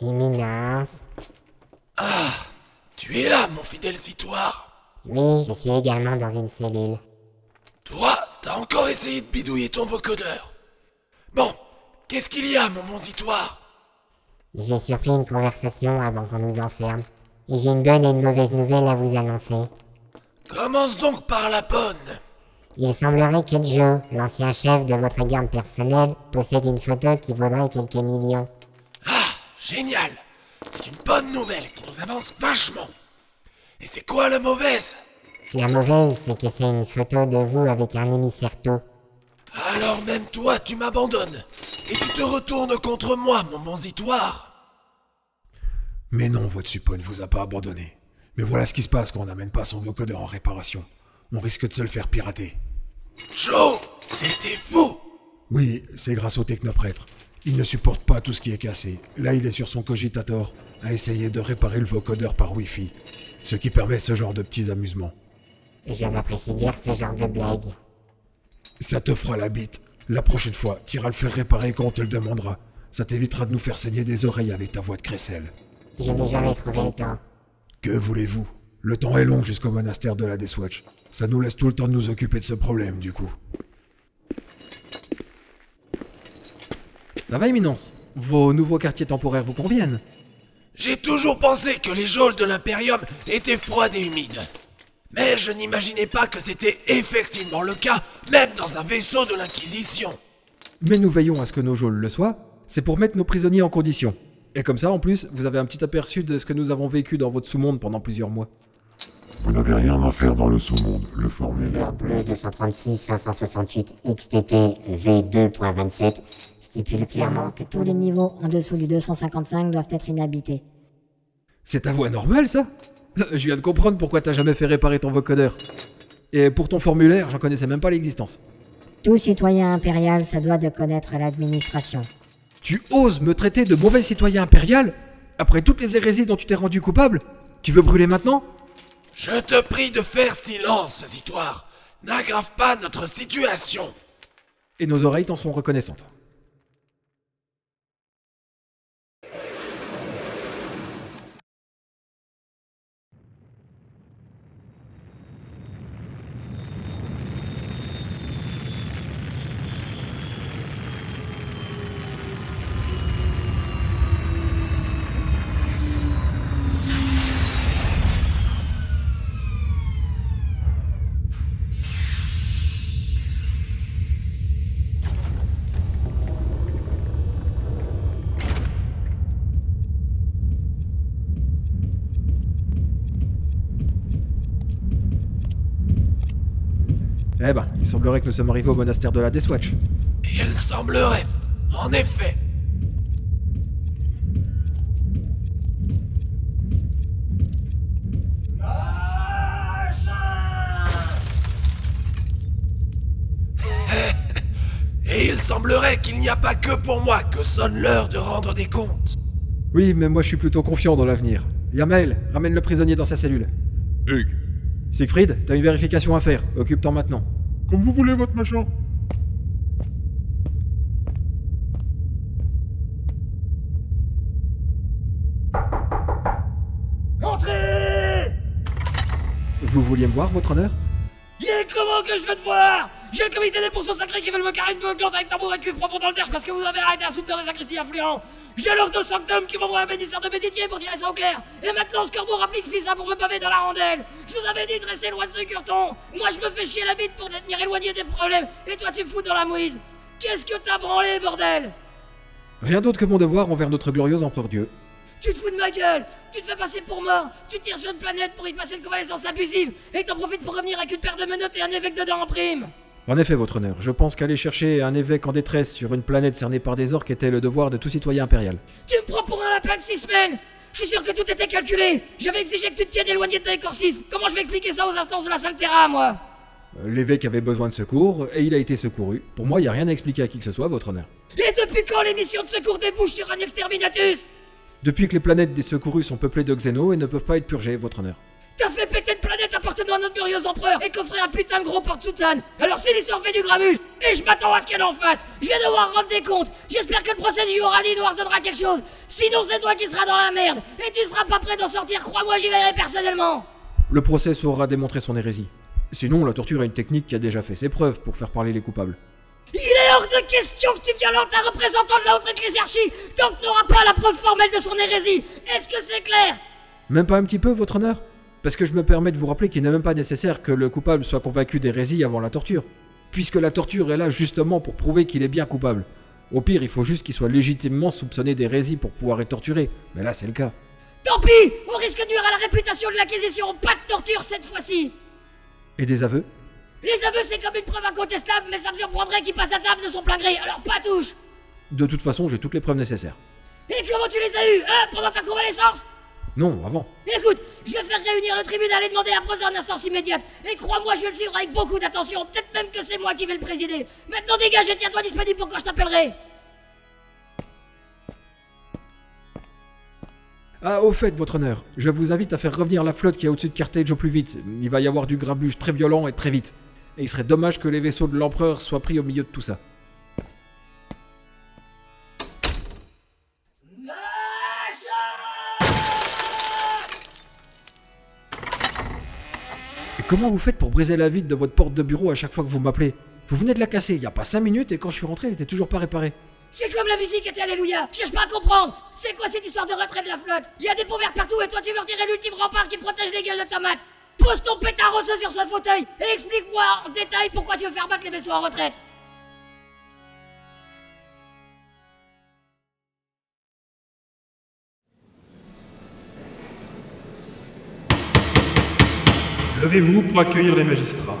Éminence. Ah, tu es là, mon fidèle citoire. Oui, je suis également dans une cellule. Toi, t'as encore essayé de bidouiller ton vocodeur. Bon, qu'est-ce qu'il y a, mon monsitoire? J'ai surpris une conversation avant qu'on nous enferme. Et j'ai une bonne et une mauvaise nouvelle à vous annoncer. Commence donc par la bonne. Il semblerait que Joe, l'ancien chef de votre garde personnelle, possède une photo qui vaudrait quelques millions. Ah, génial. C'est une bonne nouvelle qui nous avance vachement. Et c'est quoi la mauvaise? La mauvaise, c'est que c'est une photo de vous avec un émissaire taux. Alors même toi, tu m'abandonnes. Et tu te retournes contre moi, mon monsitoire. Mais non, votre suppôt ne vous a pas abandonné. Mais voilà ce qui se passe quand on n'amène pas son vocodeur en réparation. On risque de se le faire pirater. Joe, c'était vous. Oui, c'est grâce au technoprêtre. Il ne supporte pas tout ce qui est cassé. Là, il est sur son cogitator à essayer de réparer le vocodeur par Wi-Fi. Ce qui permet ce genre de petits amusements. Je n'apprécie guère ce genre de blague. Ça te fera la bite. La prochaine fois, t'iras le faire réparer quand on te le demandera. Ça t'évitera de nous faire saigner des oreilles avec ta voix de crécelle. Je n'ai jamais trouvé le temps. Que voulez-vous? Le temps est long jusqu'au monastère de la Deathwatch. Ça nous laisse tout le temps de nous occuper de ce problème, du coup. Ça va, Éminence? Vos nouveaux quartiers temporaires vous conviennent? J'ai toujours pensé que les geôles de l'Imperium étaient froides et humides. Mais je n'imaginais pas que c'était effectivement le cas, même dans un vaisseau de l'Inquisition. Mais nous veillons à ce que nos geôles le soient. C'est pour mettre nos prisonniers en condition. Et comme ça, en plus, vous avez un petit aperçu de ce que nous avons vécu dans votre sous-monde pendant plusieurs mois. Vous n'avez rien à faire dans le sous-monde. Le formulaire Bleu 236 568 XTT V2.27 stipule clairement que Tous les niveaux en dessous du 255 doivent être inhabités. C'est ta voix normale, ça? Je viens de comprendre pourquoi t'as jamais fait réparer ton vocodeur. Et pour ton formulaire, j'en connaissais même pas l'existence. Tout citoyen impérial se doit de connaître l'administration. Tu oses me traiter de mauvais citoyen impérial? Après toutes les hérésies dont tu t'es rendu coupable? Tu veux brûler maintenant? Je te prie de faire silence, citoire. N'aggrave pas notre situation. Et nos oreilles t'en seront reconnaissantes. Eh ben, il semblerait que nous sommes arrivés au monastère de la Deathwatch. Il semblerait, en effet. Et il semblerait qu'il n'y a pas que pour moi que sonne l'heure de rendre des comptes. Oui, mais moi je suis plutôt confiant dans l'avenir. Yamael, ramène le prisonnier dans sa cellule. Hugues, Siegfried, t'as une vérification à faire. Occupe-t'en maintenant. comme vous voulez, votre machin. Entrez! Vous vouliez me voir, votre honneur? Comment que je vais te voir? J'ai le comité des pourceaux sacrés qui veulent me carrer une beuglante avec tambour et cuivre profond dans le derche parce que vous avez arrêté un souteneur des sacristies influents. J'ai l'ordre de sanctum qui m'envoie un bénisseur de bénitier pour tirer ça au clair. Et maintenant ce corbeau rapplique fissa pour me paver dans la rondelle. Je vous avais dit de rester loin de ce curton. Moi je me fais chier la bite pour te tenir éloigné des problèmes. Et toi tu me fous dans la mouise. Qu'est-ce que t'as branlé, bordel? Rien d'autre que mon devoir envers notre glorieux empereur Dieu. Tu te fous de ma gueule! Tu te fais passer pour mort! Tu tires sur une planète pour y passer une convalescence abusive! Et t'en profites pour revenir avec une paire de menottes et un évêque dedans en prime! En effet, votre honneur, je pense qu'aller chercher un évêque en détresse sur une planète cernée par des orques était le devoir de tout citoyen impérial. Tu me prends pour un lapin de 6 semaines! Je suis sûr que tout était calculé! J'avais exigé que tu te tiennes éloigné de ta écorcise! Comment je vais expliquer ça aux instances de la Salterra, moi? L'évêque avait besoin de secours, et il a été secouru. Pour moi, il n'y a rien à expliquer à qui que ce soit, votre honneur. Et depuis quand les missions de secours débouchent sur un exterminatus? Depuis que les planètes des secourus sont peuplées de xénos et ne peuvent pas être purgées, votre honneur. T'as fait péter une planète à appartenant à notre glorieux empereur et coffrait un putain de gros porte-soutane. Alors si l'histoire fait du grabuge, et je m'attends à ce qu'elle en fasse, je vais devoir rendre des comptes. J'espère que le procès du Yorani nous redonnera quelque chose. Sinon c'est toi qui seras dans la merde. Et tu seras pas prêt d'en sortir, crois-moi, j'y verrai personnellement. Le procès saura démontrer son hérésie. Sinon, la torture est une technique qui a déjà fait ses preuves pour faire parler les coupables. Il est hors de question que tu violentes un représentant de la haute ecclésiarchie tant que tu n'auras pas la preuve formelle de son hérésie. Est-ce que c'est clair? Même pas un petit peu, votre honneur? Parce que je me permets de vous rappeler qu'il n'est même pas nécessaire que le coupable soit convaincu d'hérésie avant la torture. Puisque la torture est là justement pour prouver qu'il est bien coupable. Au pire, il faut juste qu'il soit légitimement soupçonné d'hérésie pour pouvoir être torturé. Mais là, c'est le cas. Tant pis, on risque de nuire à la réputation de l'Inquisition. Pas de torture cette fois-ci. Et des aveux? Les aveux, c'est comme une preuve incontestable, mais ça me surprendrait qu'ils passent à table de son plein gré, alors pas touche. De toute façon, j'ai toutes les preuves nécessaires. Et comment tu les as eues, hein, pendant ta convalescence? Non, avant. Écoute, je vais faire réunir le tribunal et demander à procès en instance immédiate. Et crois-moi, je vais le suivre avec beaucoup d'attention. Peut-être même que c'est moi qui vais le présider. Maintenant dégage et tiens-toi disponible pour quand je t'appellerai. Ah, au fait, votre honneur, je vous invite à faire revenir la flotte qui est au-dessus de Carthage au plus vite. Il va y avoir du grabuge très violent et très vite. Et il serait dommage que les vaisseaux de l'empereur soient pris au milieu de tout ça. Et comment vous faites pour briser la vitre de votre porte de bureau à chaque fois que vous m'appelez? Vous venez de la casser il y a pas 5 minutes et quand je suis rentré, elle était toujours pas réparée. C'est comme la musique était Alléluia. Cherche pas à comprendre. C'est quoi cette histoire de retrait de la flotte? Il y a des pots verts partout et toi tu veux retirer l'ultime rempart qui protège les gueules de tomates. Pose ton pétard osseux sur ce fauteuil et explique-moi en détail pourquoi tu veux faire battre les vaisseaux en retraite. Levez-vous pour accueillir les magistrats.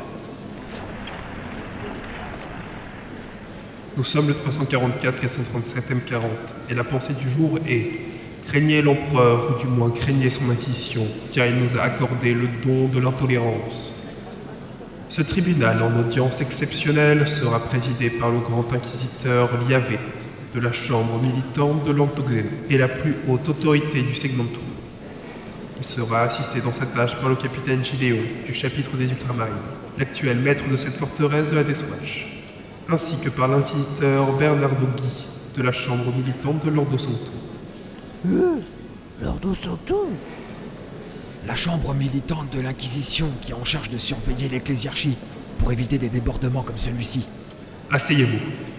Nous sommes le 344 437 M40 et la pensée du jour est « Craignez l'empereur, ou du moins craignez son inquisition, car il nous a accordé le don de l'intolérance. » Ce tribunal en audience exceptionnelle sera présidé par le grand inquisiteur Liavé, de la chambre militante de l'Antoxéno et la plus haute autorité du Segmentum. Il sera assisté dans sa tâche par le capitaine Gideon, du chapitre des Ultramarines, l'actuel maître de cette forteresse de la Deathwatch, ainsi que par l'inquisiteur Bernardo Guy, de la chambre militante de l'Ordo Sanctum. L'Ordo Sanctum? La chambre militante de l'Inquisition qui est en charge de surveiller l'ecclésiarchie pour éviter des débordements comme celui-ci. Asseyez-vous.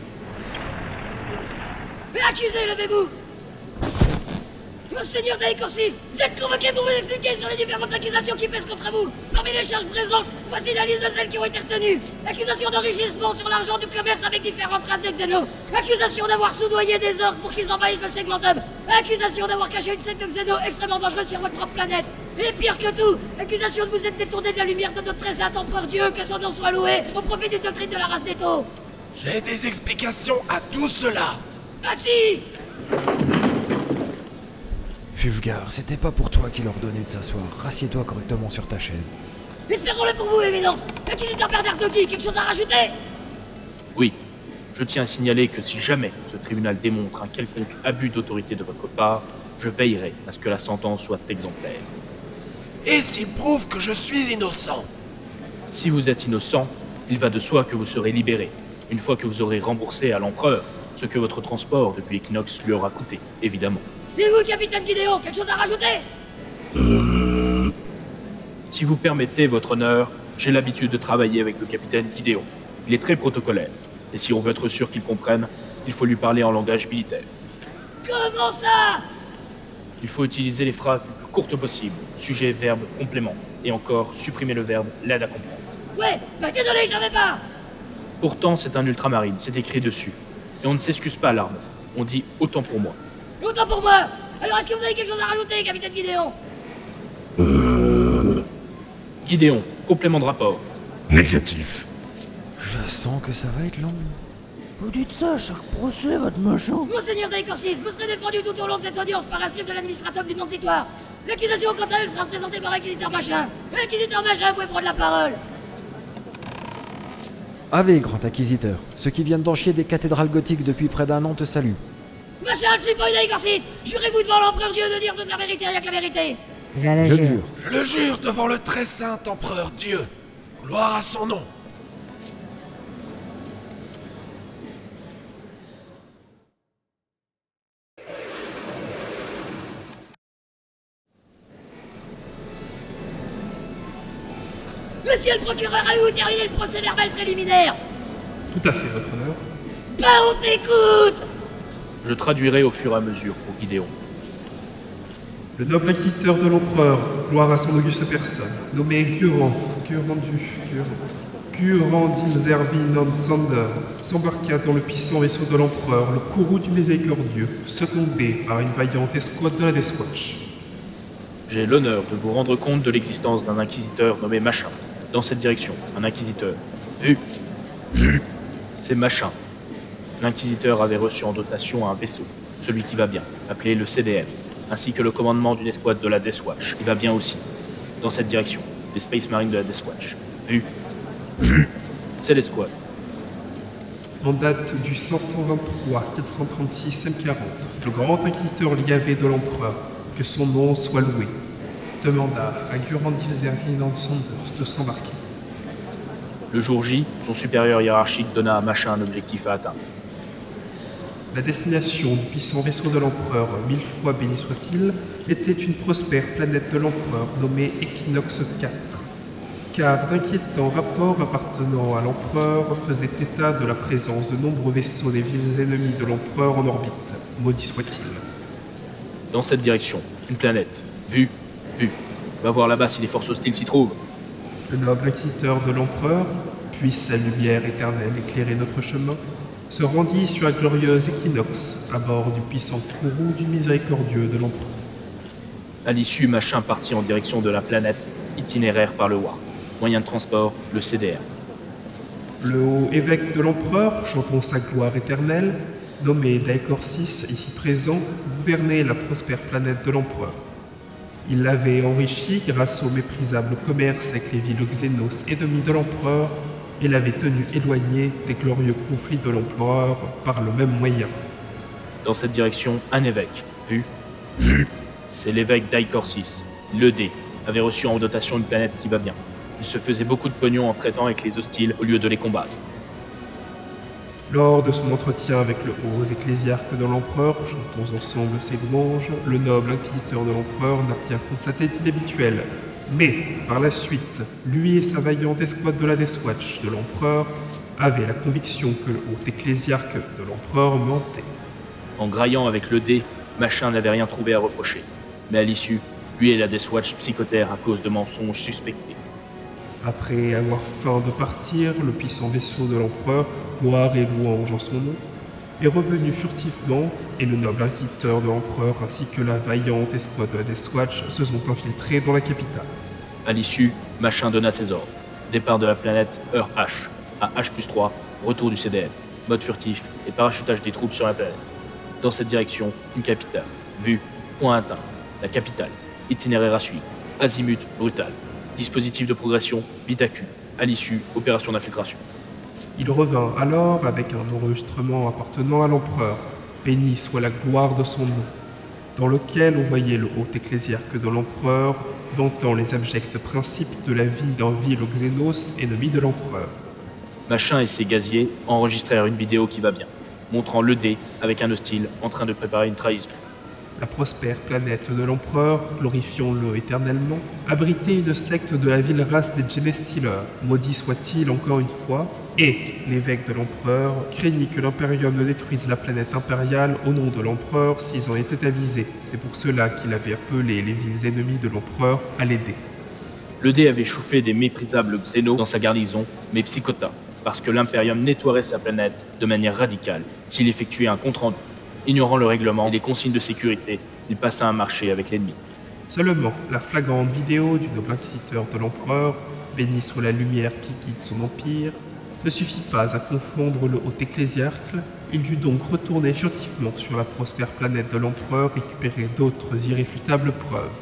Accusé, levez-vous! Monseigneur Daïcorsis, vous êtes convoqué pour vous expliquer sur les différentes accusations qui pèsent contre vous. Parmi les charges présentes, voici la liste de celles qui ont été retenues. Accusation d'enrichissement sur l'argent du commerce avec différentes races de Xéno. Accusation d'avoir soudoyé des orques pour qu'ils envahissent le Segmentum. Accusation d'avoir caché une secte de Xéno extrêmement dangereuse sur votre propre planète. Et pire que tout, accusation de vous être détourné de la lumière de notre très saint empereur Dieu, que son nom soit loué, au profit d'une doctrine de la race des taux. J'ai des explications à tout cela. Ah si! Fulgar, c'était pas pour toi qu'il ordonnait de s'asseoir. Rassieds-toi correctement sur ta chaise. Espérons-le pour vous, Éminence. Inquisiteur Bernardo Guy, quelque chose à rajouter? Oui. Je tiens à signaler que si jamais ce tribunal démontre un quelconque abus d'autorité de votre part, je veillerai à ce que la sentence soit exemplaire. Et s'il prouve que je suis innocent? Si vous êtes innocent, il va de soi que vous serez libéré, une fois que vous aurez remboursé à l'empereur ce que votre transport depuis l'équinoxe lui aura coûté, évidemment. Et vous, capitaine Gideon, quelque chose à rajouter? Si vous permettez, votre honneur, j'ai l'habitude de travailler avec le capitaine Gideon. Il est très protocolaire, et si on veut être sûr qu'il comprenne, il faut lui parler en langage militaire. Comment ça? Il faut utiliser les phrases les plus courtes possibles, sujet, verbe, complément, et encore supprimer le verbe l'aide à comprendre. Ouais, bah désolé, j'en ai pas. Pourtant, c'est un ultramarine, c'est écrit dessus. Et on ne s'excuse pas à l'arme, on dit autant pour moi. Autant pour moi. Alors est-ce que vous avez quelque chose à rajouter, capitaine Gideon? Gideon, complément de rapport. Négatif. Je sens que ça va être long. Vous dites ça à chaque procès, votre machin? Monseigneur Daïcorsis, vous serez défendu tout au long de cette audience par un scribe de l'administrateur du non-citoire. L'accusation, quant à elle, sera présentée par l'inquisiteur Machin. L'inquisiteur Machin, vous pouvez prendre la parole. Ave, grand inquisiteur. Ceux qui viennent d'en chier des cathédrales gothiques depuis près d'1 an te saluent. Machin, je suis pas une Daïcorsis. Jurez-vous devant l'empereur Dieu de dire toute la vérité, rien que la vérité. Je le Je le jure. jure. Je le jure devant le très saint empereur Dieu. Gloire à son nom. Monsieur le procureur, allez-vous terminer le procès verbal préliminaire? Tout à fait, votre honneur. Ben on t'écoute! Je traduirai au fur et à mesure pour Gideon. Le noble inquisiteur de l'empereur, gloire à son auguste personne, nommé Gurandil non Sander, s'embarqua dans le puissant vaisseau de l'empereur, le courroux du miséricordieux, secondé par une vaillante escouade de la Deathwatch. J'ai l'honneur de vous rendre compte de l'existence d'un inquisiteur nommé Machin. Dans cette direction, un inquisiteur. Vu. C'est Machin. L'inquisiteur avait reçu en dotation un vaisseau, celui qui va bien, appelé le CDM, ainsi que le commandement d'une escouade de la Deathwatch, qui va bien aussi. Dans cette direction, les Space Marines de la Deathwatch. Vu. C'est l'escouade. En date du 523-436 M40, le grand inquisiteur Liavé de l'empereur, que son nom soit loué, demanda à Gurandil non Sanders de s'embarquer. Le jour J, son supérieur hiérarchique donna à Machin un objectif à atteindre. La destination du puissant vaisseau de l'empereur, 1000 fois béni soit-il, était une prospère planète de l'empereur nommée Equinox 4. Car d'inquiétants rapports appartenant à l'empereur faisaient état de la présence de nombreux vaisseaux des villes ennemies de l'empereur en orbite, maudit soit-il. Dans cette direction, une planète. Vu. Va voir là-bas si les forces hostiles s'y trouvent. Le noble inquisiteur de l'empereur, puisse sa lumière éternelle éclairer notre chemin, se rendit sur la glorieuse Equinox, à bord du puissant courroux du miséricordieux de l'empereur. À l'issue, Machin partit en direction de la planète, itinéraire par le War. Moyen de transport, le CDR. Le haut évêque de l'empereur, chantant sa gloire éternelle, nommé Daikor VI, ici présent, gouvernait la prospère planète de l'empereur. Il l'avait enrichi grâce au méprisable commerce avec les villes Xénos ennemies de l'empereur et l'avait tenu éloigné des glorieux conflits de l'empereur par le même moyen. Dans cette direction, un évêque. Vu. C'est l'évêque Daikor VI, le D, avait reçu en dotation une planète qui va bien. Il se faisait beaucoup de pognon en traitant avec les hostiles au lieu de les combattre. Lors de son entretien avec le haut ecclésiarque de l'empereur, chantons ensemble ses louanges, le noble inquisiteur de l'empereur n'a rien constaté d'inhabituel. Mais, par la suite, lui et sa vaillante escouade de la Deathwatch de l'empereur avaient la conviction que le haut ecclésiarque de l'empereur mentait. En graillant avec le D, Machin n'avait rien trouvé à reprocher. Mais à l'issue, lui et la Deathwatch psychotèrent à cause de mensonges suspectés. Après avoir feint de partir, le puissant vaisseau de l'empereur, gloire et louange en son nom, est revenu furtivement et le noble inquisiteur de l'empereur ainsi que la vaillante escouade de la Deathwatch se sont infiltrés dans la capitale. À l'issue, Machin donna ses ordres. Départ de la planète heure H, à H+3, retour du CDM, mode furtif et parachutage des troupes sur la planète. Dans cette direction, une capitale. Vue, point atteint. La capitale. Itinéraire à suivre. Azimut, brutal. Dispositif de progression, Bitacule. À l'issue, opération d'infiltration. Il revint alors avec un enregistrement appartenant à l'empereur, béni soit la gloire de son nom, dans lequel on voyait le haut ecclésiarque de l'empereur vantant les abjects principes de la vie d'un vil Xénos ennemi de l'empereur. Machin et ses gaziers enregistrèrent une vidéo qui va bien, montrant le D avec un hostile en train de préparer une trahison. La prospère planète de l'empereur, glorifions-le éternellement, abritait une secte de la vile race des Genestealers, maudit soit-il encore une fois, et l'évêque de l'empereur craignit que l'Imperium ne détruise la planète impériale au nom de l'empereur s'ils en étaient avisés. C'est pour cela qu'il avait appelé les villes ennemies de l'empereur à l'aider. Le D avait chauffé des méprisables Xénos dans sa garnison, mais psychota, parce que l'Imperium nettoierait sa planète de manière radicale s'il effectuait un compte-rendu. Ignorant le règlement et les consignes de sécurité, il passa un marché avec l'ennemi. Seulement, la flagrante vidéo du noble inquisiteur de l'empereur, béni soit la lumière qui guide son empire, ne suffit pas à confondre le haut ecclésiarque. Il dut donc retourner furtivement sur la prospère planète de l'empereur récupérer d'autres irréfutables preuves.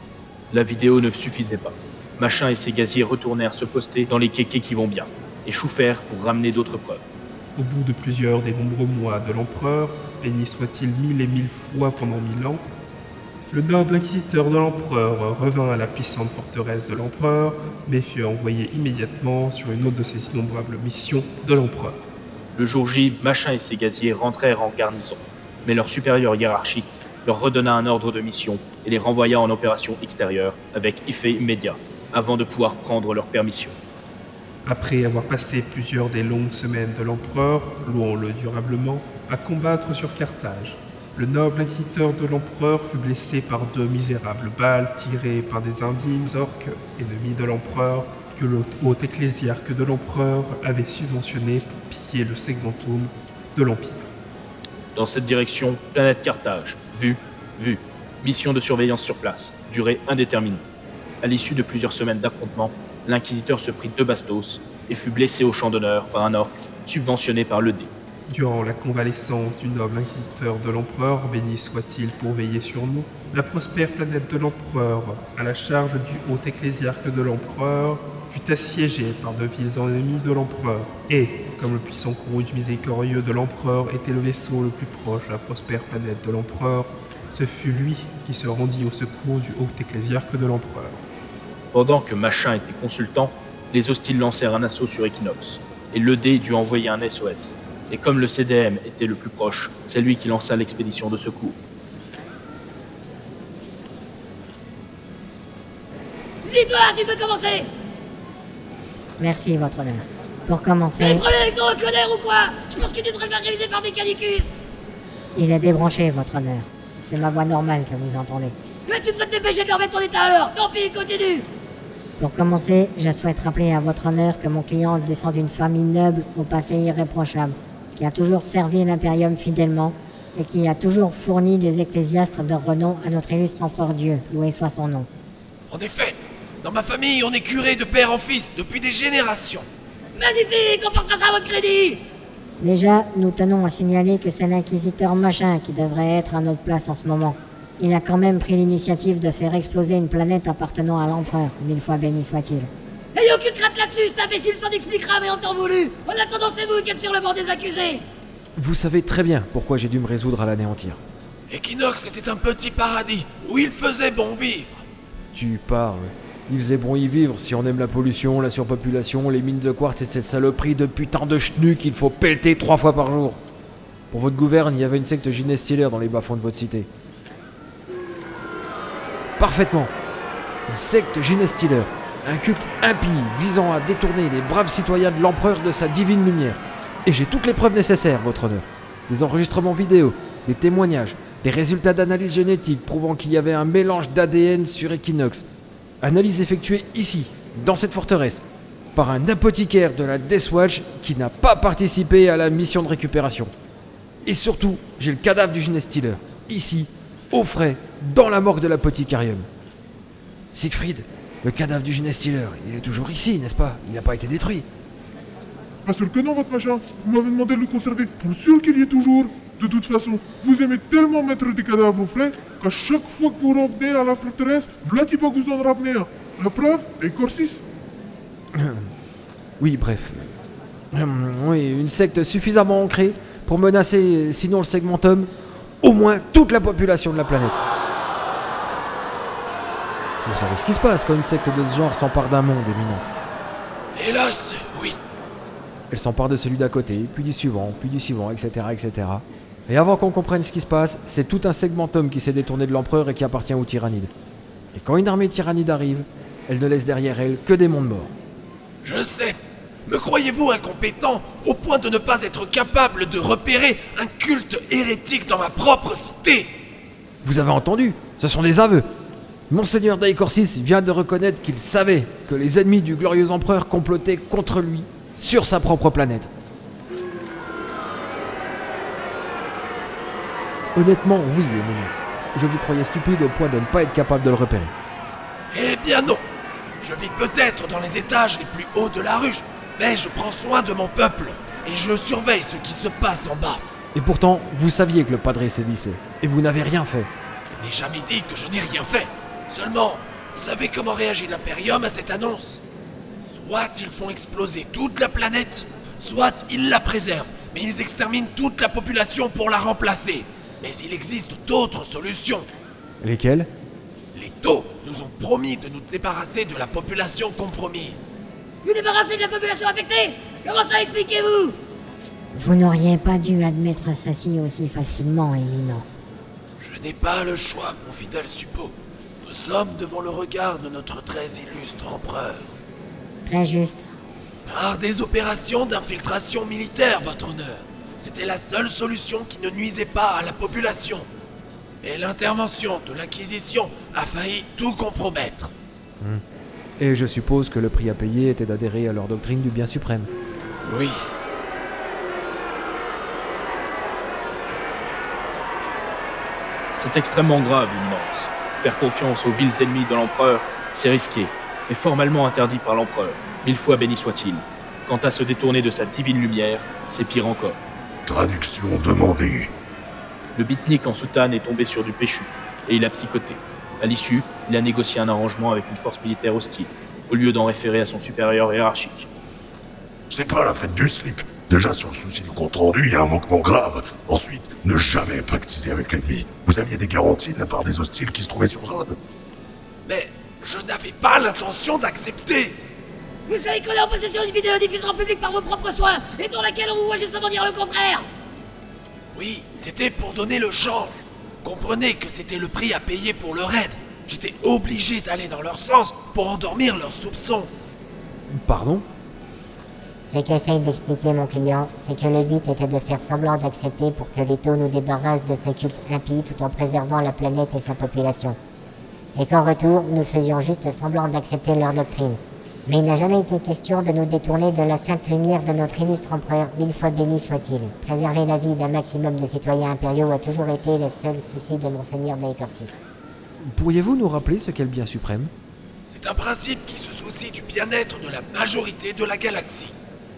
La vidéo ne suffisait pas. Machin et ses gaziers retournèrent se poster dans les kékés qui vont bien, et chauffèrent pour ramener d'autres preuves. Au bout de plusieurs des nombreux mois de l'empereur, béni soit-il 1000 et 1000 fois pendant 1000 ans, Le noble inquisiteur de l'empereur revint à la puissante forteresse de l'empereur, mais fut envoyé immédiatement sur une autre de ses innombrables missions de l'empereur. Le jour J, Machin et ses gaziers rentrèrent en garnison, mais leur supérieur hiérarchique leur redonna un ordre de mission et les renvoya en opération extérieure avec effet immédiat, avant de pouvoir prendre leur permission. Après avoir passé plusieurs des longues semaines de l'empereur, louons-le durablement, à combattre sur Carthage, le noble inquisiteur de l'empereur fut blessé par 2 misérables balles tirées par des indignes orques ennemis de l'empereur que le haut ecclésiarque de l'empereur avait subventionné pour piller le segmentum de l'Empire. Dans cette direction, planète Carthage. Vue. Mission de surveillance sur place. Durée indéterminée. À l'issue de plusieurs semaines d'affrontements, l'inquisiteur se prit 2 bastos et fut blessé au champ d'honneur par un orc subventionné par l'ED. Durant la convalescence du noble inquisiteur de l'empereur, béni soit-il pour veiller sur nous, la prospère planète de l'empereur, à la charge du haut ecclésiarque de l'empereur, fut assiégée par de vils ennemis de l'empereur, et, comme le puissant courroux du miséricordieux de l'empereur était le vaisseau le plus proche de la prospère planète de l'empereur, ce fut lui qui se rendit au secours du haut ecclésiarque de l'empereur. Pendant que Machin était consultant, les hostiles lancèrent un assaut sur Equinox, et l'ED dut envoyer un SOS. Et comme le CDM était le plus proche, c'est lui qui lança l'expédition de secours. Dis-toi, tu peux commencer! Merci, votre honneur. Pour commencer, T'as des problèmes avec ton reconnaître ou quoi? Je pense que tu devrais le faire réviser par Mechanicus! il est débranché, votre honneur. C'est ma voix normale que vous entendez. Mais tu devrais te dépêcher de leur mettre ton état alors! Tant pis, continue! Pour commencer, je souhaite rappeler à votre honneur que mon client descend d'une famille noble au passé irréprochable, qui a toujours servi l'Imperium fidèlement et qui a toujours fourni des ecclésiastes de renom à notre illustre empereur Dieu, loué soit son nom. En effet, dans ma famille, on est curé de père en fils depuis des générations. Magnifique! On portera ça à votre crédit! Déjà, nous tenons à signaler que c'est l'inquisiteur Machin qui devrait être à notre place en ce moment. Il a quand même pris l'initiative de faire exploser une planète appartenant à l'empereur, 1000 fois béni soit-il. Ayez aucune crainte là-dessus, cet imbécile s'en expliquera, mais en temps voulu! En attendant, c'est vous qui êtes sur le bord des accusés! Vous savez très bien pourquoi j'ai dû me résoudre à l'anéantir. Equinox était un petit paradis où il faisait bon vivre. Tu parles. Il faisait bon y vivre si on aime la pollution, la surpopulation, les mines de quartz et cette saloperie de putain de chenus qu'il faut pelleter 3 fois par jour. Pour votre gouverne, il y avait une secte gynéstilaire dans les bas-fonds de votre cité. Parfaitement. Une secte gynéstilaire. Un culte impie visant à détourner les braves citoyens de l'empereur de sa divine lumière. Et j'ai toutes les preuves nécessaires, votre honneur. Des enregistrements vidéo, des témoignages, des résultats d'analyse génétique prouvant qu'il y avait un mélange d'ADN sur Equinox. Analyse effectuée ici, dans cette forteresse, par un apothicaire de la Death Watch qui n'a pas participé à la mission de récupération. Et surtout, j'ai le cadavre du gynéstilaire, ici, au frais, dans la morgue de l'apothicaриum. Siegfried, le cadavre du gynéstilaire, il est toujours ici, n'est-ce pas? Il n'a pas été détruit. Bien sûr que non, votre machin. Vous m'avez demandé de le conserver pour sûr qu'il y est toujours. De toute façon, vous aimez tellement mettre des cadavres au frais qu'à chaque fois que vous revenez à la forteresse, Vladipa vous en ramener un. La preuve, Ecorsis. Oui, bref. Oui, une secte suffisamment ancrée pour menacer, sinon le segmentum, au moins toute la population de la planète. Vous savez ce qui se passe quand une secte de ce genre s'empare d'un monde, éminence? Hélas, oui. Elle s'empare de celui d'à côté, puis du suivant, etc., etc. Et avant qu'on comprenne ce qui se passe, c'est tout un segmentum qui s'est détourné de l'empereur et qui appartient aux tyrannides. Et quand une armée tyrannide arrive, elle ne laisse derrière elle que des mondes morts. Je sais. Me croyez-vous incompétent au point de ne pas être capable de repérer un culte hérétique dans ma propre cité? Vous avez entendu? Ce sont des aveux. Monseigneur Daecorsis vient de reconnaître qu'il savait que les ennemis du glorieux empereur complotaient contre lui sur sa propre planète. Honnêtement, oui, Éminence. Je vous croyais stupide au point de ne pas être capable de le repérer. Eh bien non. Je vis peut-être dans les étages les plus hauts de la ruche, mais je prends soin de mon peuple, et je surveille ce qui se passe en bas. Et pourtant, vous saviez que le padré sévissait, et vous n'avez rien fait. Je n'ai jamais dit que je n'ai rien fait. Seulement, vous savez comment réagit l'Imperium à cette annonce? Soit ils font exploser toute la planète, soit ils la préservent, mais ils exterminent toute la population pour la remplacer. Mais il existe d'autres solutions. Lesquels? Les taux nous ont promis de nous débarrasser de la population compromise. Vous débarrassez de la population affectée? Comment ça expliquez-vous? Vous n'auriez pas dû admettre ceci aussi facilement, Éminence. Je n'ai pas le choix, mon fidèle suppôt. Nous sommes devant le regard de notre très illustre empereur. Très juste. Par des opérations d'infiltration militaire, votre honneur. C'était la seule solution qui ne nuisait pas à la population. Et l'intervention de l'Inquisition a failli tout compromettre. Et je suppose que le prix à payer était d'adhérer à leur doctrine du bien suprême. Oui. C'est extrêmement grave, Éminence. Faire confiance aux vils ennemis de l'Empereur, c'est risqué, et formellement interdit par l'Empereur. 1000 fois béni soit-il. Quant à se détourner de sa divine lumière, c'est pire encore. Traduction demandée. Le bitnik en soutane est tombé sur du péchu, et il a psychoté. À l'issue, il a négocié un arrangement avec une force militaire hostile, au lieu d'en référer à son supérieur hiérarchique. C'est pas la fête du slip. Déjà sur le souci du compte-rendu, il y a un manquement grave. Ensuite, ne jamais pactiser avec l'ennemi. Vous aviez des garanties de la part des hostiles qui se trouvaient sur zone. Mais je n'avais pas l'intention d'accepter. Vous savez qu'on est en possession d'une vidéo diffusée en public par vos propres soins, et dans laquelle on vous voit justement dire le contraire. Oui, c'était pour donner le change. Comprenez que c'était le prix à payer pour le raid. J'étais obligé d'aller dans leur sens pour endormir leurs soupçons. Pardon? Ce qu'essaye d'expliquer mon client, c'est que le but était de faire semblant d'accepter pour que les taux nous débarrassent de ce culte impie tout en préservant la planète et sa population. Et qu'en retour, nous faisions juste semblant d'accepter leur doctrine. Mais il n'a jamais été question de nous détourner de la sainte lumière de notre illustre empereur, 1000 fois béni soit-il. Préserver la vie d'un maximum de citoyens impériaux a toujours été le seul souci de Monseigneur Daecorsis. Pourriez-vous nous rappeler ce qu'est le bien suprême? C'est un principe qui se soucie du bien-être de la majorité de la galaxie.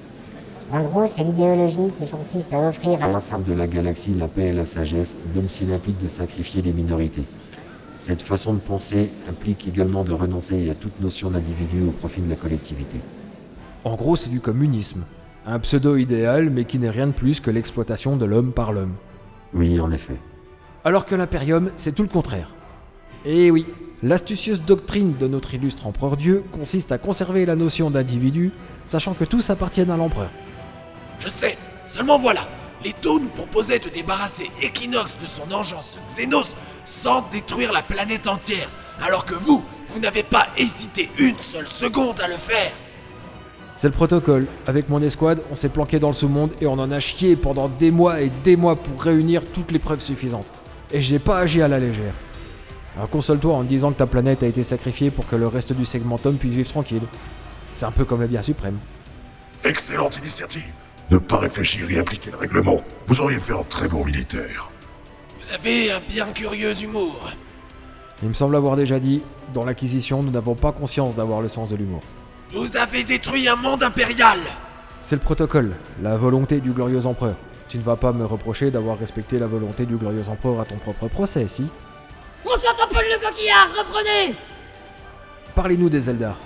En gros, c'est l'idéologie qui consiste à offrir à l'ensemble de la galaxie la paix et la sagesse, même s'il implique de sacrifier les minorités. Cette façon de penser implique également de renoncer à toute notion d'individu au profit de la collectivité. En gros, c'est du communisme. Un pseudo-idéal, mais qui n'est rien de plus que l'exploitation de l'homme par l'homme. Oui, en effet. Alors que l'Imperium, c'est tout le contraire. Et oui, l'astucieuse doctrine de notre illustre empereur Dieu consiste à conserver la notion d'individu, sachant que tous appartiennent à l'empereur. Je sais, seulement voilà. Les taux nous proposaient de débarrasser Equinox de son engeance Xenos sans détruire la planète entière, alors que vous n'avez pas hésité une seule seconde à le faire. C'est le protocole. Avec mon escouade, on s'est planqué dans le sous-monde et on en a chié pendant des mois et des mois pour réunir toutes les preuves suffisantes. Et j'ai pas agi à la légère. Alors console-toi en te disant que ta planète a été sacrifiée pour que le reste du segmentum puisse vivre tranquille. C'est un peu comme le bien suprême. Excellente initiative. Ne pas réfléchir et appliquer le règlement. Vous auriez fait un très bon militaire. Vous avez un bien curieux humour. Il me semble avoir déjà dit, dans l'Inquisition, nous n'avons pas conscience d'avoir le sens de l'humour. Vous avez détruit un monde impérial. C'est le protocole, la volonté du glorieux empereur. Tu ne vas pas me reprocher d'avoir respecté la volonté du glorieux empereur à ton propre procès, si? On s'entend pas le coquillard, reprenez. Parlez-nous des Eldar.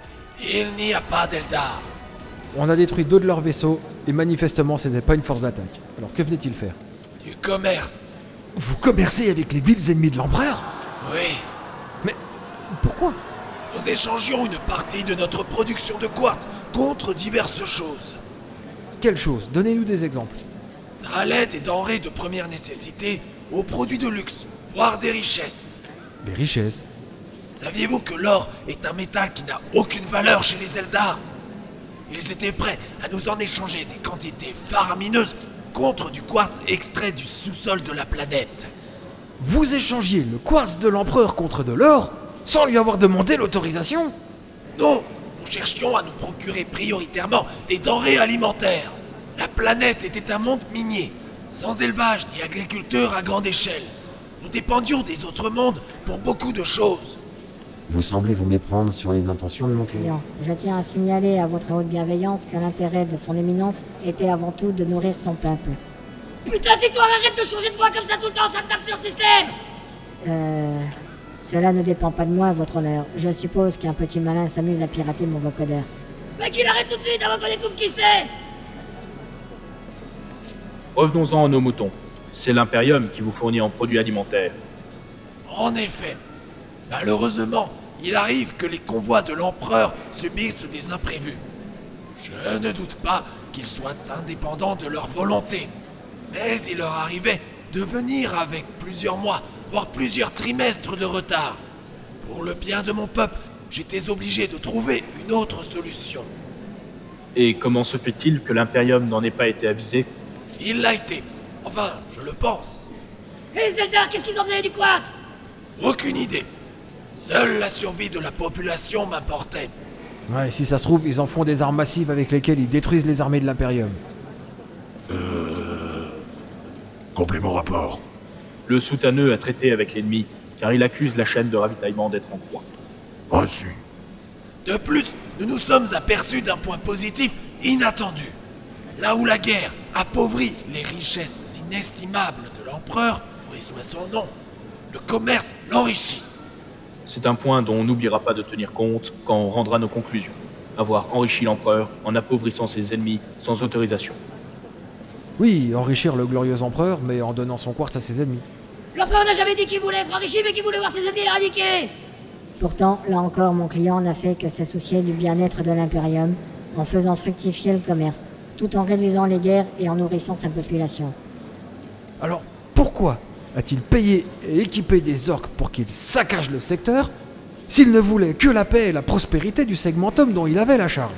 Il n'y a pas d'Eldar. On a détruit 2 de leurs vaisseaux, et manifestement ce n'est pas une force d'attaque. Alors que venait-il faire? Du commerce. Vous commercez avec les vils ennemis de l'empereur? Oui. Mais pourquoi? Nous échangions une partie de notre production de quartz contre diverses choses. Quelles choses? Donnez-nous des exemples. Ça allait des denrées de première nécessité aux produits de luxe, voire des richesses. Des richesses? Saviez-vous que l'or est un métal qui n'a aucune valeur chez les Eldar? Ils étaient prêts à nous en échanger des quantités faramineuses contre du quartz extrait du sous-sol de la planète. Vous échangiez le quartz de l'empereur contre de l'or sans lui avoir demandé l'autorisation? Non, nous cherchions à nous procurer prioritairement des denrées alimentaires. La planète était un monde minier, sans élevage ni agriculteurs à grande échelle. Nous dépendions des autres mondes pour beaucoup de choses. Vous semblez vous méprendre sur les intentions de mon client. Je tiens à signaler à votre haute bienveillance que l'intérêt de son éminence était avant tout de nourrir son peuple. Putain, c'est toi, arrête de changer de voix comme ça tout le temps, ça me tape sur le système. Cela ne dépend pas de moi, votre honneur. Je suppose qu'un petit malin s'amuse à pirater mon vocodeur. Mais qu'il arrête tout de suite avant qu'on découvre qui c'est. Revenons-en à nos moutons. C'est l'Imperium qui vous fournit en produits alimentaires. En effet. Malheureusement, il arrive que les convois de l'empereur subissent des imprévus. Je ne doute pas qu'ils soient indépendants de leur volonté. Mais il leur arrivait de venir avec plusieurs mois, voire plusieurs trimestres de retard. Pour le bien de mon peuple, j'étais obligé de trouver une autre solution. Et comment se fait-il que l'Imperium n'en ait pas été avisé? Il l'a été. Enfin, je le pense. Et les Eldar, qu'est-ce qu'ils en faisaient du quartz? Aucune idée. Seule la survie de la population m'importait. Ouais, si ça se trouve, ils en font des armes massives avec lesquelles ils détruisent les armées de l'Imperium. Complément rapport. Le soutaneux a traité avec l'ennemi, car il accuse la chaîne de ravitaillement d'être en croix. Reçu. De plus, nous nous sommes aperçus d'un point positif inattendu. Là où la guerre appauvrit les richesses inestimables de l'empereur, et soit son nom, le commerce l'enrichit. C'est un point dont on n'oubliera pas de tenir compte quand on rendra nos conclusions. Avoir enrichi l'empereur en appauvrissant ses ennemis sans autorisation. Oui, enrichir le glorieux empereur, mais en donnant son quartz à ses ennemis. L'empereur n'a jamais dit qu'il voulait être enrichi, mais qu'il voulait voir ses ennemis éradiqués. Pourtant, là encore, mon client n'a fait que se soucier du bien-être de l'Imperium en faisant fructifier le commerce, tout en réduisant les guerres et en nourrissant sa population. Alors, pourquoi a-t-il payé et équipé des orques pour qu'ils saccagent le secteur, s'il ne voulait que la paix et la prospérité du segmentum dont il avait la charge?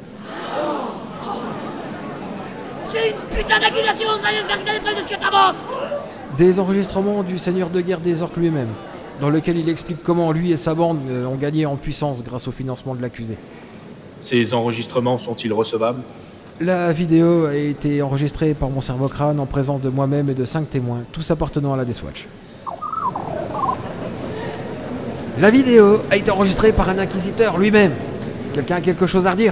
C'est une putain d'accusation, ça j'espère que t'as des preuves de ce que t'avances. Des enregistrements du seigneur de guerre des orques lui-même, dans lequel il explique comment lui et sa bande ont gagné en puissance grâce au financement de l'accusé. Ces enregistrements sont-ils recevables? La vidéo a été enregistrée par mon cerveau-crâne en présence de moi-même et de 5 témoins, tous appartenant à la Death Watch. La vidéo a été enregistrée par un inquisiteur lui-même. Quelqu'un a quelque chose à redire?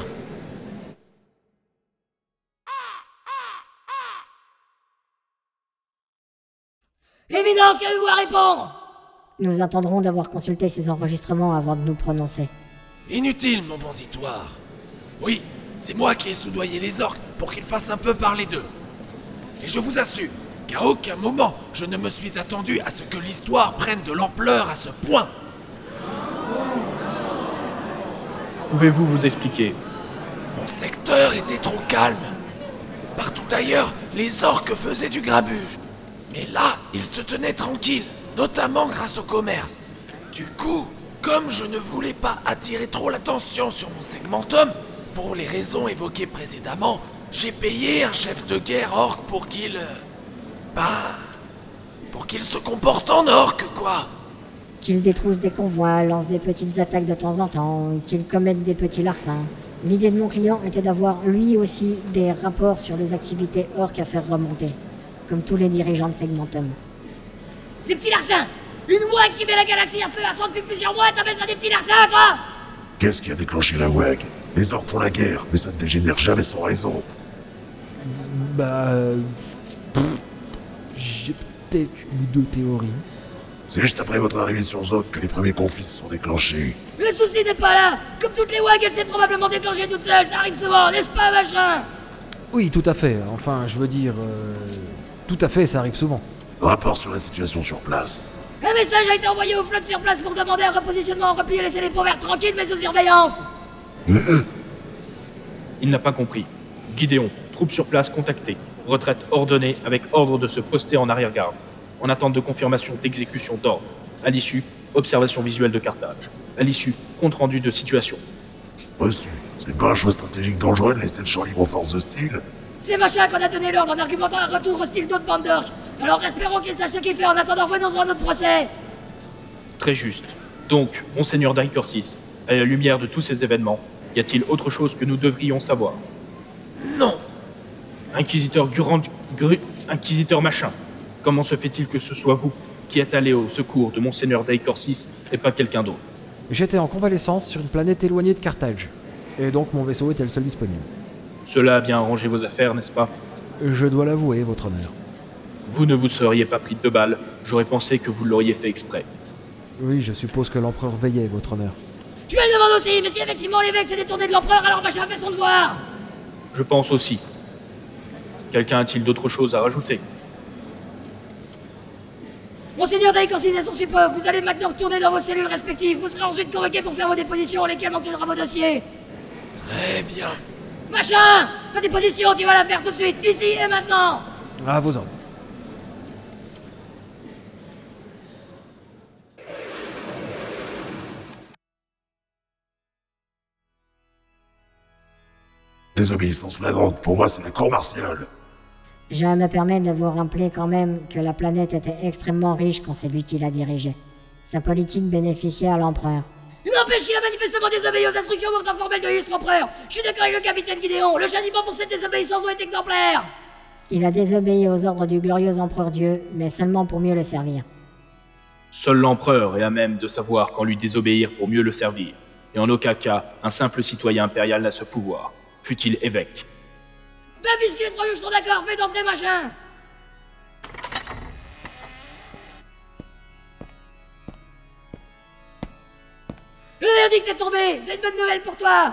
Évidence, qu'avez-vous à répondre? Nous attendrons d'avoir consulté ces enregistrements avant de nous prononcer. Inutile, mon bon Zitoire. Oui, c'est moi qui ai soudoyé les orques pour qu'ils fassent un peu parler d'eux. Et je vous assure qu'à aucun moment je ne me suis attendu à ce que l'histoire prenne de l'ampleur à ce point. Pouvez-vous vous expliquer? Mon secteur était trop calme. Partout ailleurs, les orques faisaient du grabuge. Mais là, ils se tenaient tranquilles, notamment grâce au commerce. Du coup, comme je ne voulais pas attirer trop l'attention sur mon segmentum, pour les raisons évoquées précédemment, j'ai payé un chef de guerre orc pour qu'il... pour qu'il se comporte en orc, quoi. Qu'il détrousse des convois, lance des petites attaques de temps en temps, qu'il commette des petits larcins. L'idée de mon client était d'avoir lui aussi des rapports sur les activités orques à faire remonter, comme tous les dirigeants de Segmentum. Des petits larcins! Une WAG qui met la galaxie à feu à sang depuis plusieurs mois, t'appelles ça des petits larcins, toi? Qu'est-ce qui a déclenché la WAG? Les orques font la guerre, mais ça ne dégénère jamais sans raison. J'ai peut-être une ou deux théories. C'est juste après votre arrivée sur Zog que les premiers conflits se sont déclenchés. Le souci n'est pas là! Comme toutes les WAG, elle s'est probablement déclenchée toute seule, ça arrive souvent, n'est-ce pas, machin? Oui, tout à fait. Enfin, je veux dire... tout à fait, ça arrive souvent. Rapport sur la situation sur place. Un message a été envoyé aux flottes sur place pour demander un repositionnement en repli et laisser les pauvres tranquilles mais sous surveillance. Il n'a pas compris. Gideon, troupes sur place contactées. Retraite ordonnée avec ordre de se poster en arrière-garde. En attente de confirmation d'exécution d'ordre. À l'issue, observation visuelle de Carthage. À l'issue, compte-rendu de situation. Reçu. C'est pas un choix stratégique dangereux de laisser le champ libre aux forces hostiles? C'est machin qu'on a donné l'ordre en argumentant un retour hostile d'autres bandes d'orques. Alors espérons qu'il sache ce qu'il fait en attendant revenons à notre procès. Très juste. Donc, Monseigneur Daikorsis, à la lumière de tous ces événements, y a-t-il autre chose que nous devrions savoir? Non. Inquisiteur Inquisiteur machin. Comment se fait-il que ce soit vous qui êtes allé au secours de Monseigneur Daikorsis et pas quelqu'un d'autre? J'étais en convalescence sur une planète éloignée de Carthage. Et donc mon vaisseau était le seul disponible. Cela a bien arrangé vos affaires, n'est-ce pas? Je dois l'avouer, votre honneur. Vous ne vous seriez pas pris de balles, j'aurais pensé que vous l'auriez fait exprès. Oui, je suppose que l'empereur veillait, votre honneur. Je me le demande aussi, mais si effectivement l'évêque s'est détourné de l'empereur, alors machin fait son devoir. Je pense aussi. Quelqu'un a-t-il d'autre chose à rajouter? Monseigneur Daïcorsis et son support, vous allez maintenant retourner dans vos cellules respectives. Vous serez ensuite convoqués pour faire vos dépositions, lesquelles manqueront vos dossiers. Très bien. Machin! Ta déposition, tu vas la faire tout de suite, ici et maintenant! À vos ordres. Désobéissance flagrante, pour moi c'est la cour martiale. Je me permets de vous rappeler quand même que la planète était extrêmement riche quand c'est lui qui la dirigeait. Sa politique bénéficiait à l'empereur. Il n'empêche qu'il a manifestement désobéi aux instructions pourtant formelles de l'illustre empereur. Je suis d'accord avec le capitaine Gideon, le châtiment pour cette désobéissance doit être exemplaire. Il a désobéi aux ordres du glorieux empereur Dieu, mais seulement pour mieux le servir. Seul l'empereur est à même de savoir quand lui désobéir pour mieux le servir, et en aucun cas, un simple citoyen impérial n'a ce pouvoir, fût-il évêque. Ben puisque les trois juges sont d'accord, faites entrer machin. Le verdict est tombé, c'est une bonne nouvelle pour toi.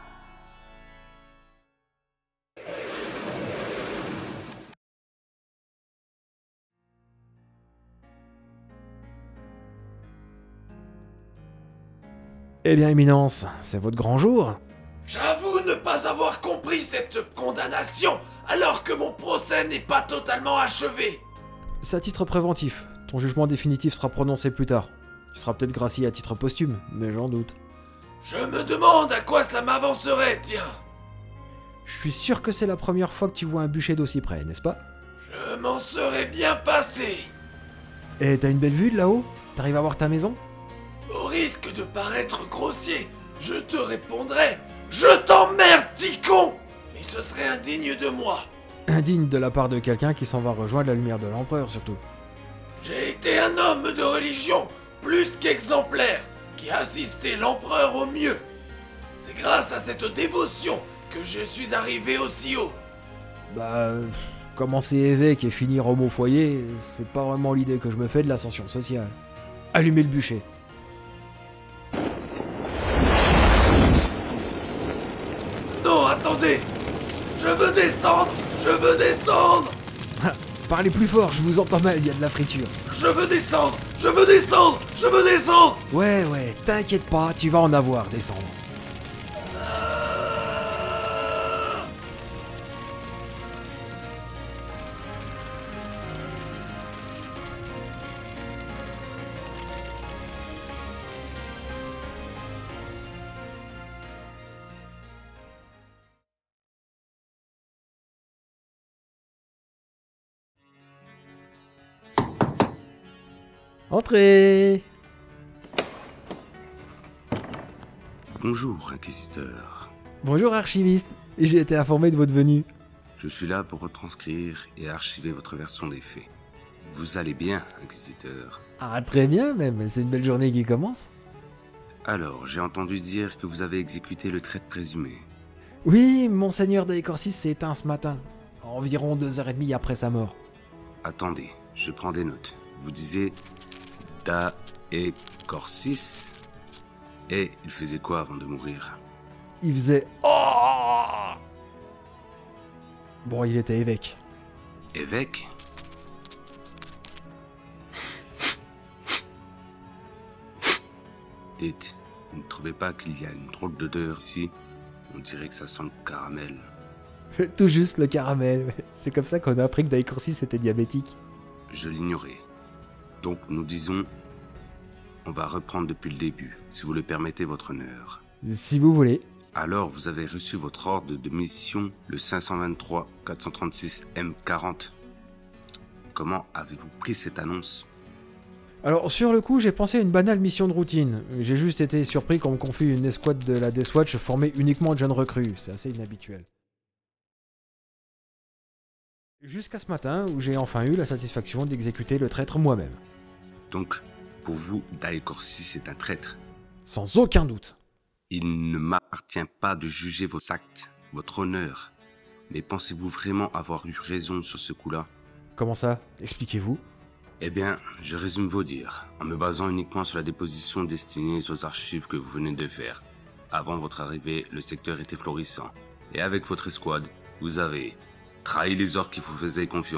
Eh bien, Éminence, c'est votre grand jour. J'avoue ne pas avoir compris cette condamnation, alors que mon procès n'est pas totalement achevé. C'est à titre préventif. Ton jugement définitif sera prononcé plus tard. Tu seras peut-être gracié à titre posthume, mais j'en doute. Je me demande à quoi ça m'avancerait, tiens. Je suis sûr que c'est la première fois que tu vois un bûcher d'aussi près, n'est-ce pas? Je m'en serais bien passé. Et t'as une belle vue de là-haut? T'arrives à voir ta maison? Au risque de paraître grossier, je te répondrai: je t'emmerde, petit con! Mais ce serait indigne de moi. Indigne de la part de quelqu'un qui s'en va rejoindre la lumière de l'empereur, surtout. J'ai été un homme de religion, plus qu'exemplaire, qui a assisté l'empereur au mieux. C'est grâce à cette dévotion que je suis arrivé aussi haut. Bah, commencer évêque et finir homme au foyer, c'est pas vraiment l'idée que je me fais de l'ascension sociale. Allumez le bûcher. Non, attendez! Je veux descendre! Je veux descendre! Parlez plus fort, je vous entends mal, il y a de la friture. Je veux descendre! Je veux descendre! Je veux descendre! Ouais, t'inquiète pas, tu vas en avoir descendre. Entrez! Bonjour, inquisiteur. Bonjour, archiviste. J'ai été informé de votre venue. Je suis là pour retranscrire et archiver votre version des faits. Vous allez bien, inquisiteur? Ah, très bien même, c'est une belle journée qui commence. Alors, j'ai entendu dire que vous avez exécuté le traître présumé. Oui, monseigneur Daïcorsis s'est éteint ce matin, environ 2h30 après sa mort. Attendez, je prends des notes. Vous disiez Daïcorsis? Et il faisait quoi avant de mourir? Il faisait oh. Bon, il était évêque. Évêque? Dites, vous ne trouvez pas qu'il y a une drôle d'odeur ici? On dirait que ça sent le caramel. Tout juste le caramel. C'est comme ça qu'on a appris que Daïcorsis était diabétique. Je l'ignorais. Donc nous disons, on va reprendre depuis le début, si vous le permettez, votre honneur. Si vous voulez. Alors, vous avez reçu votre ordre de mission, le 523-436-M40. Comment avez-vous pris cette annonce? Alors, sur le coup, j'ai pensé à une banale mission de routine. J'ai juste été surpris qu'on me confie une escouade de la Death Watch formée uniquement de jeunes recrues. C'est assez inhabituel. Jusqu'à ce matin, où j'ai enfin eu la satisfaction d'exécuter le traître moi-même. Donc, pour vous, Daïcorsis est un traître? Sans aucun doute. Il ne m'appartient pas de juger vos actes, votre honneur. Mais pensez-vous vraiment avoir eu raison sur ce coup-là? Comment ça? Expliquez-vous. Eh bien, je résume vos dires, en me basant uniquement sur la déposition destinée aux archives que vous venez de faire. Avant votre arrivée, le secteur était florissant. Et avec votre escouade, vous avez trahi les ordres qui vous faisaient confiance,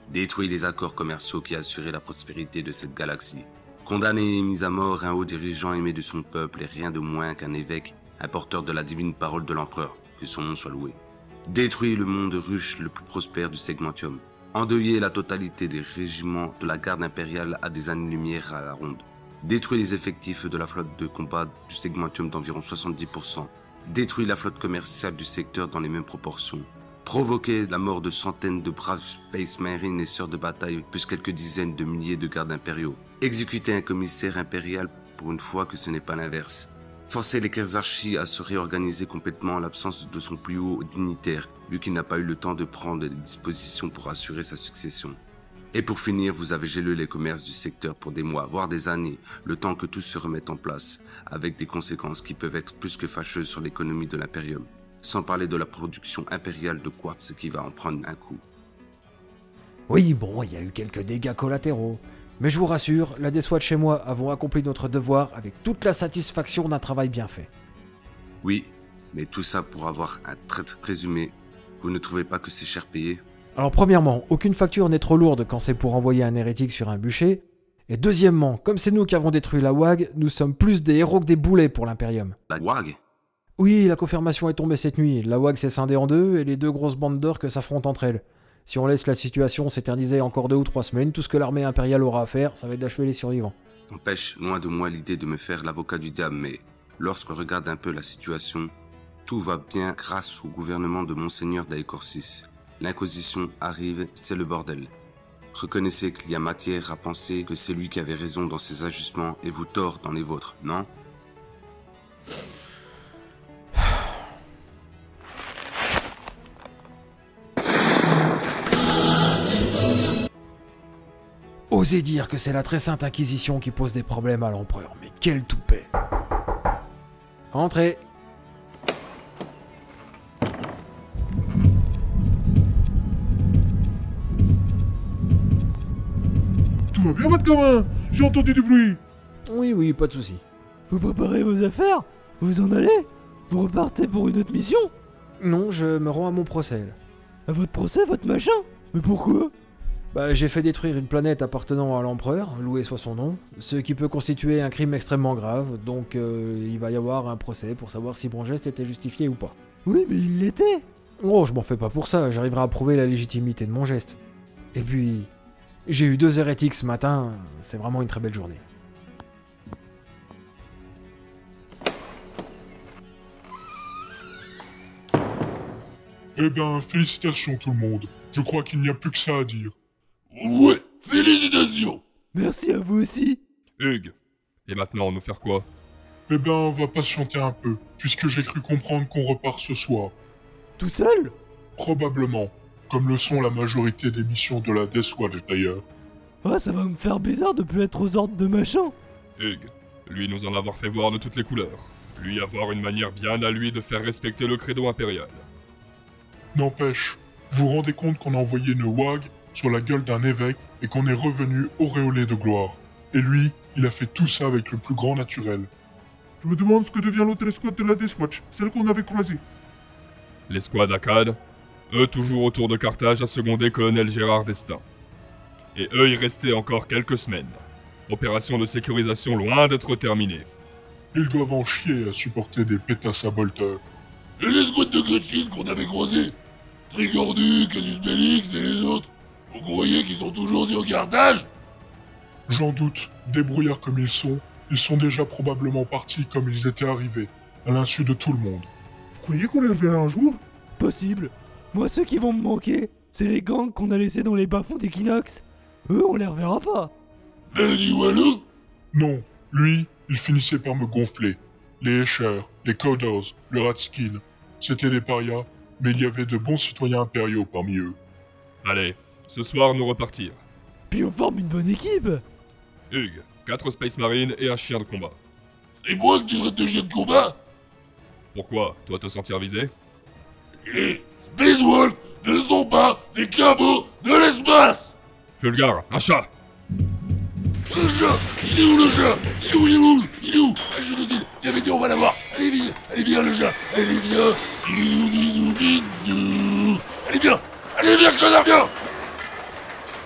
Détruit les accords commerciaux qui assuraient la prospérité de cette galaxie. Condamné et mis à mort un haut dirigeant aimé de son peuple et rien de moins qu'un évêque, un porteur de la divine parole de l'empereur, que son nom soit loué. Détruit le monde ruche le plus prospère du Segmentium. Endeuillé la totalité des régiments de la garde impériale à des années-lumière à la ronde. Détruit les effectifs de la flotte de combat du Segmentium d'environ 70%. Détruit la flotte commerciale du secteur dans les mêmes proportions. Provoquer la mort de centaines de braves Space Marines et sœurs de bataille, plus quelques dizaines de milliers de gardes impériaux. Exécuter un commissaire impérial pour une fois que ce n'est pas l'inverse. Forcer les Kerzarchi à se réorganiser complètement en l'absence de son plus haut dignitaire, vu qu'il n'a pas eu le temps de prendre des dispositions pour assurer sa succession. Et pour finir, vous avez gelé les commerces du secteur pour des mois, voire des années, le temps que tout se remette en place, avec des conséquences qui peuvent être plus que fâcheuses sur l'économie de l'Imperium. Sans parler de la production impériale de quartz qui va en prendre un coup. Oui, bon, il y a eu quelques dégâts collatéraux. Mais je vous rassure, la Death Watch et moi avons accompli notre devoir avec toute la satisfaction d'un travail bien fait. Oui, mais tout ça pour avoir un traître présumé. Vous ne trouvez pas que c'est cher payé ? Alors premièrement, aucune facture n'est trop lourde quand c'est pour envoyer un hérétique sur un bûcher. Et deuxièmement, comme c'est nous qui avons détruit la WAG, nous sommes plus des héros que des boulets pour l'Imperium. La WAG ? Oui, la confirmation est tombée cette nuit. La WAG s'est scindée en deux et les deux grosses bandes d'orques s'affrontent entre elles. Si on laisse la situation s'éterniser encore 2 ou 3 semaines, tout ce que l'armée impériale aura à faire, ça va être d'achever les survivants. N'empêche, loin de moi l'idée de me faire l'avocat du diable, mais lorsqu'on regarde un peu la situation, tout va bien grâce au gouvernement de Monseigneur d'Aecorsis. L'Inquisition arrive, c'est le bordel. Reconnaissez qu'il y a matière à penser que c'est lui qui avait raison dans ses ajustements et vous tort dans les vôtres, non ? Osez dire que c'est la très sainte Inquisition qui pose des problèmes à l'empereur, mais quel toupet. Entrez. Tout va bien, votre gamin? J'ai entendu du bruit. Oui, pas de souci. Vous préparez vos affaires? Vous en allez? Vous repartez pour une autre mission? Non, je me rends à mon procès. Là. À votre procès, votre machin? Mais pourquoi? J'ai fait détruire une planète appartenant à l'empereur, loué soit son nom, ce qui peut constituer un crime extrêmement grave, donc il va y avoir un procès pour savoir si mon geste était justifié ou pas. Oui, mais il l'était. Oh, je m'en fais pas pour ça, j'arriverai à prouver la légitimité de mon geste. Et puis, j'ai eu 2 hérétiques ce matin, c'est vraiment une très belle journée. Eh ben, félicitations tout le monde. Je crois qu'il n'y a plus que ça à dire. Ouais, félicitations! Merci à vous aussi. Hugues, et maintenant, nous faire quoi? Eh ben, on va patienter un peu, puisque j'ai cru comprendre qu'on repart ce soir. Tout seul? Probablement, comme le sont la majorité des missions de la Death Watch d'ailleurs. Ah, ça va me faire bizarre de plus être aux ordres de machin. Hugues, lui nous en avoir fait voir de toutes les couleurs. Lui avoir une manière bien à lui de faire respecter le credo impérial. N'empêche, vous vous rendez compte qu'on a envoyé une WAG sur la gueule d'un évêque et qu'on est revenu auréolé de gloire. Et lui, il a fait tout ça avec le plus grand naturel. Je me demande ce que devient l'autre escouade de la Death Watch, celle qu'on avait croisée. L'escouade Akkad, eux toujours autour de Carthage à seconder colonel Gérard d'Estaing. Et eux y restaient encore quelques semaines. Opération de sécurisation loin d'être terminée. Ils doivent en chier à supporter des pétasses à bolteurs. Et les squads de Gretchen qu'on avait croisés? Trigordu, Casus Bellix et les autres? Vous croyez qu'ils sont toujours sur Carthage? J'en doute, débrouillards comme ils sont déjà probablement partis comme ils étaient arrivés, à l'insu de tout le monde. Vous croyez qu'on les reverra un jour? Possible. Moi, ceux qui vont me manquer, c'est les gangs qu'on a laissés dans les bas-fonds d'Equinox. Eux, on les reverra pas. Melody Walou? Non, lui, il finissait par me gonfler. Les Escher, les Coders, le Ratskin, c'étaient des parias, mais il y avait de bons citoyens impériaux parmi eux. Allez, ce soir nous repartir. Puis on forme une bonne équipe. Hugues, 4 Space Marines et un chien de combat. C'est moi que tu traites de chien de combat? Pourquoi, toi te sentir visé? Les Space Wolves ne sont pas des cabots de l'espace! Fulgar, un chat! Le chat! Il est où le chat? Il est où? Ah, je le dis, viens vite, on va l'avoir! Allez viens le chat! Allez viens! Allez viens, connard, viens!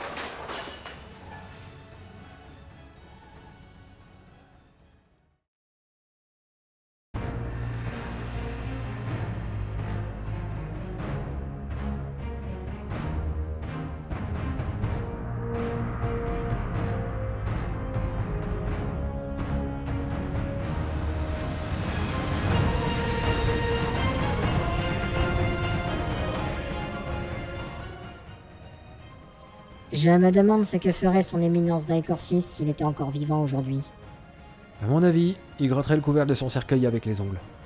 Je me demande ce que ferait son éminence Daecorsis s'il était encore vivant aujourd'hui. À mon avis, il gratterait le couvert de son cercueil avec les ongles.